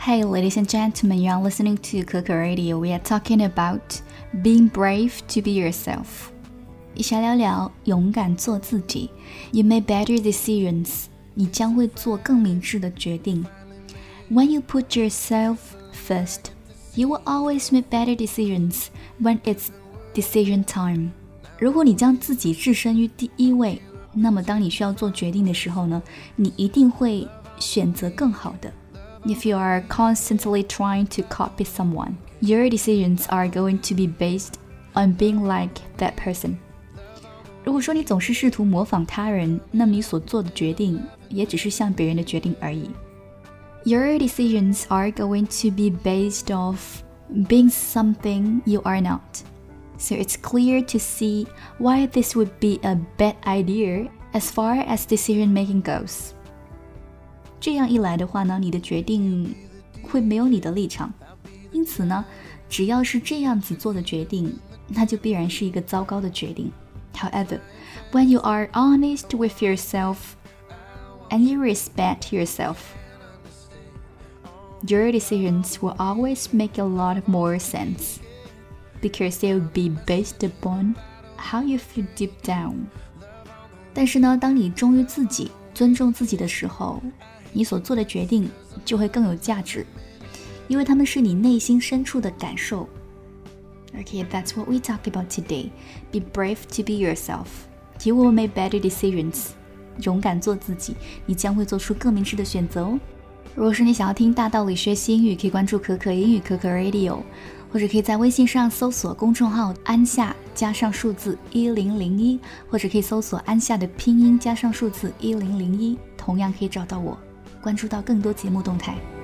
Hey, ladies and gentlemen, you are listening to Kaka Radio. We are talking about being brave to be yourself. 一起来聊聊勇敢做自己。You make better decisions. 你将会做更明智的决定。When you put yourself first, you will always make better decisions when it's decision time. 如果你将自己置身于第一位，那么当你需要做决定的时候呢，你一定会选择更好的。If you are constantly trying to copy someone, your decisions are going to be based on being like that person. 如果说你总是试图模仿他人，那么你所做的决定也只是像别人的决定而已。Your decisions are going to be based off being something you are not. So it's clear to see why this would be a bad idea as far as decision making goes. 这样一来的话呢，你的决定会没有你的立场，因此呢，只要是这样子做的决定，那就必然是一个糟糕的决定。However, when you are honest with yourself and you respect yourself, your decisions will always make a lot more sense because they will be based upon how you feel deep down. 但是呢，当你忠于自己，尊重自己的时候，你所做的决定就会更有价值，因为它们是你内心深处的感受。Okay, that's what we talk about today. Be brave to be yourself. You will make better decisions. 勇敢做自己，你将会做出更明智的选择哦。如果是你想要听大道理学习英语，可以关注可可英语可可 Radio， 或者可以在微信上搜索公众号安夏加上数字1001，或者可以搜索安夏的拼音加上数字1001，同样可以找到我，关注到更多节目动态。